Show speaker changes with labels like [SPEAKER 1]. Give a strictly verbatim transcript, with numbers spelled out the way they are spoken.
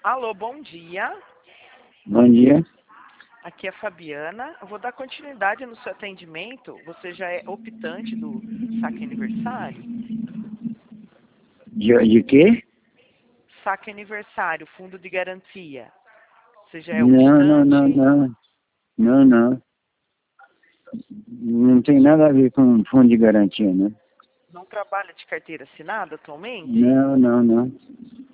[SPEAKER 1] Alô, bom dia.
[SPEAKER 2] Bom dia.
[SPEAKER 1] Aqui é a Fabiana. Eu vou dar continuidade no seu atendimento. Você já é optante do Saque Aniversário?
[SPEAKER 2] De, de quê?
[SPEAKER 1] Saque Aniversário, Fundo de Garantia. Você já é
[SPEAKER 2] Não, não, não,
[SPEAKER 1] optante?
[SPEAKER 2] não. Não, não. Não tem nada a ver com fundo de garantia, né?
[SPEAKER 1] Não trabalha de carteira assinada atualmente?
[SPEAKER 2] Não, não, não.